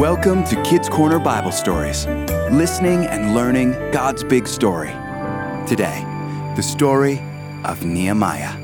Welcome to Kids Corner Bible Stories, listening and learning God's big story. Today, the story of Nehemiah.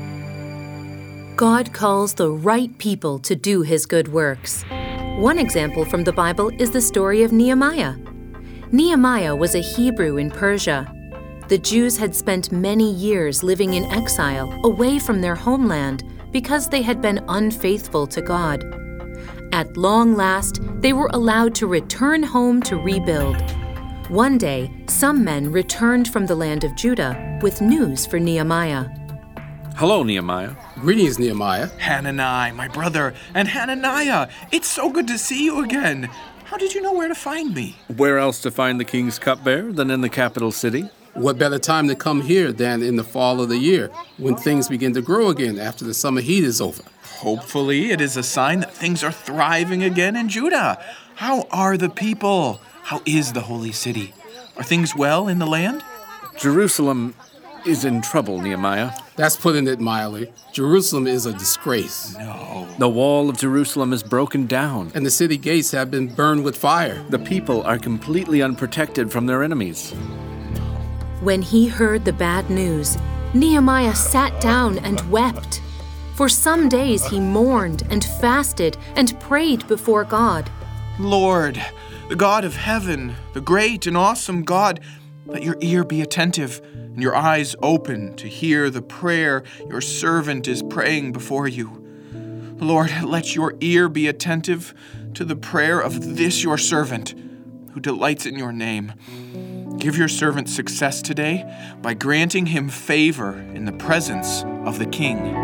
God calls the right people to do His good works. One example from the Bible is the story of Nehemiah. Nehemiah was a Hebrew in Persia. The Jews had spent many years living in exile away from their homeland because they had been unfaithful to God. At long last, they were allowed to return home to rebuild. One day, some men returned from the land of Judah with news for Nehemiah. Hello, Nehemiah. Greetings, Nehemiah. Hanani, my brother, and Hananiah, it's so good to see you again. How did you know where to find me? Where else to find the king's cupbearer than in the capital city? What better time to come here than in the fall of the year, when things begin to grow again after the summer heat is over? Hopefully, it is a sign that things are thriving again in Judah. How are the people? How is the holy city? Are things well in the land? Jerusalem is in trouble, Nehemiah. That's putting it mildly. Jerusalem is a disgrace. No. The wall of Jerusalem is broken down. And the city gates have been burned with fire. The people are completely unprotected from their enemies. When he heard the bad news, Nehemiah sat down and wept. For some days he mourned and fasted and prayed before God. Lord, the God of heaven, the great and awesome God, let your ear be attentive and your eyes open to hear the prayer your servant is praying before you. Lord, let your ear be attentive to the prayer of this your servant who delights in your name. Give your servant success today by granting him favor in the presence of the king.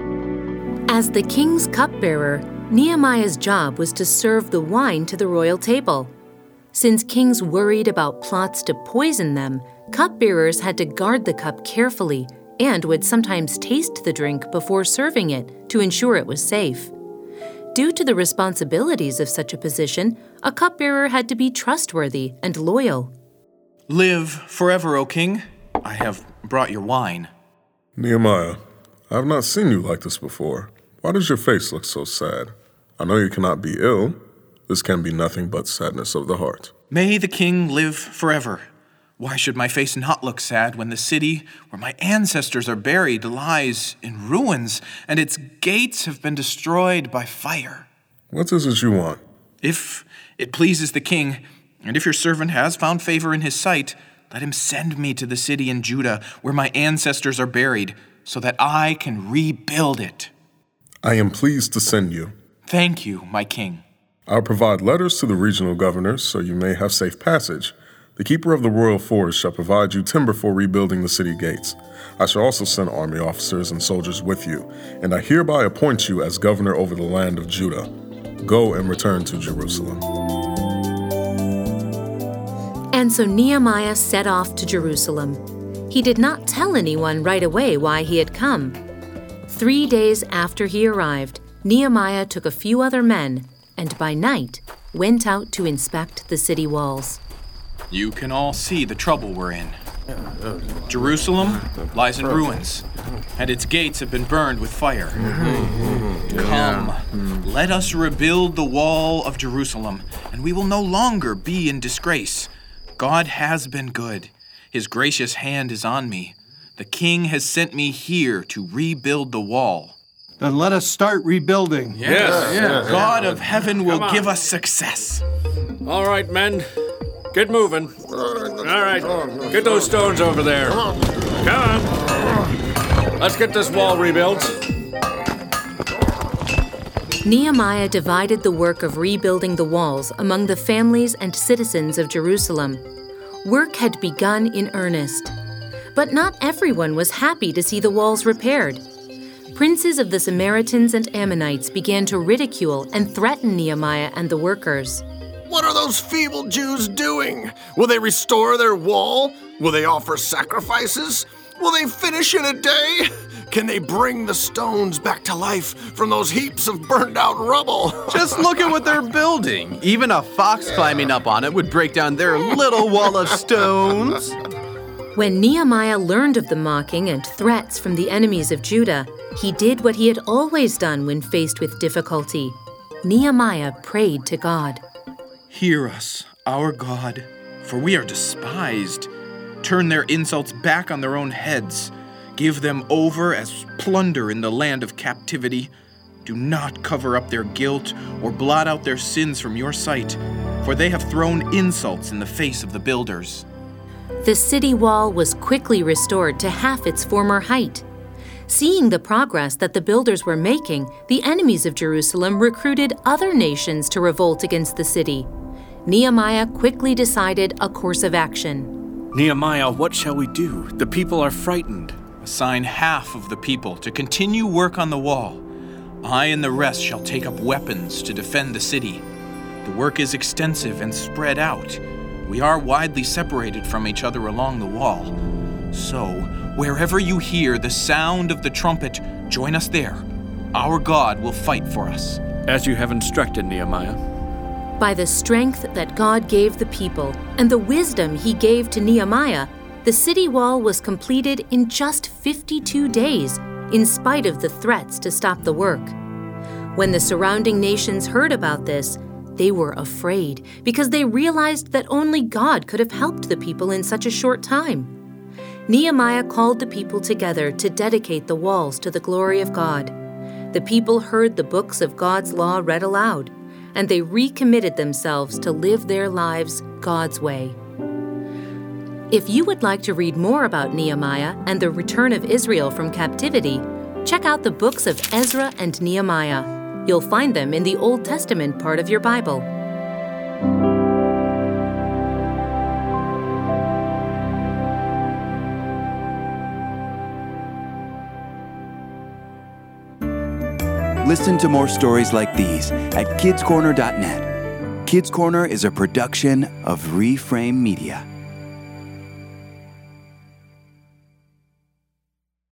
As the king's cupbearer, Nehemiah's job was to serve the wine to the royal table. Since kings worried about plots to poison them, cupbearers had to guard the cup carefully and would sometimes taste the drink before serving it to ensure it was safe. Due to the responsibilities of such a position, a cupbearer had to be trustworthy and loyal. Live forever, O king. I have brought your wine. Nehemiah, I have not seen you like this before. Why does your face look so sad? I know you cannot be ill. This can be nothing but sadness of the heart. May the king live forever. Why should my face not look sad when the city where my ancestors are buried lies in ruins and its gates have been destroyed by fire? What is it you want? If it pleases the king, and if your servant has found favor in his sight, let him send me to the city in Judah where my ancestors are buried, so that I can rebuild it. I am pleased to send you. Thank you, my king. I'll provide letters to the regional governors so you may have safe passage. The keeper of the royal forest shall provide you timber for rebuilding the city gates. I shall also send army officers and soldiers with you, and I hereby appoint you as governor over the land of Judah. Go and return to Jerusalem. And so Nehemiah set off to Jerusalem. He did not tell anyone right away why he had come. 3 days after he arrived, Nehemiah took a few other men and by night went out to inspect the city walls. You can all see the trouble we're in. Jerusalem lies in ruins, and its gates have been burned with fire. Come, let us rebuild the wall of Jerusalem, and we will no longer be in disgrace. God has been good. His gracious hand is on me. The king has sent me here to rebuild the wall. Then let us start rebuilding. Yes. God of heaven will give us success. All right, men. Get moving. All right. Get those stones over there. Come on. Let's get this wall rebuilt. Nehemiah divided the work of rebuilding the walls among the families and citizens of Jerusalem. Work had begun in earnest. But not everyone was happy to see the walls repaired. Princes of the Samaritans and Ammonites began to ridicule and threaten Nehemiah and the workers. What are those feeble Jews doing? Will they restore their wall? Will they offer sacrifices? Will they finish in a day? Can they bring the stones back to life from those heaps of burned out rubble? Just look at what they're building. Even a fox climbing up on it would break down their little wall of stones. When Nehemiah learned of the mocking and threats from the enemies of Judah, he did what he had always done when faced with difficulty. Nehemiah prayed to God. Hear us, our God, for we are despised. Turn their insults back on their own heads. Give them over as plunder in the land of captivity. Do not cover up their guilt or blot out their sins from your sight, for they have thrown insults in the face of the builders. The city wall was quickly restored to half its former height. Seeing the progress that the builders were making, the enemies of Jerusalem recruited other nations to revolt against the city. Nehemiah quickly decided a course of action. Nehemiah, what shall we do? The people are frightened. Assign half of the people to continue work on the wall. I and the rest shall take up weapons to defend the city. The work is extensive and spread out. We are widely separated from each other along the wall. So, wherever you hear the sound of the trumpet, join us there. Our God will fight for us. As you have instructed, Nehemiah. By the strength that God gave the people and the wisdom he gave to Nehemiah, the city wall was completed in just 52 days, in spite of the threats to stop the work. When the surrounding nations heard about this, they were afraid because they realized that only God could have helped the people in such a short time. Nehemiah called the people together to dedicate the walls to the glory of God. The people heard the books of God's law read aloud, and they recommitted themselves to live their lives God's way. If you would like to read more about Nehemiah and the return of Israel from captivity, check out the books of Ezra and Nehemiah. You'll find them in the Old Testament part of your Bible. Listen to more stories like these at kidscorner.net. Kids Corner is a production of Reframe Media.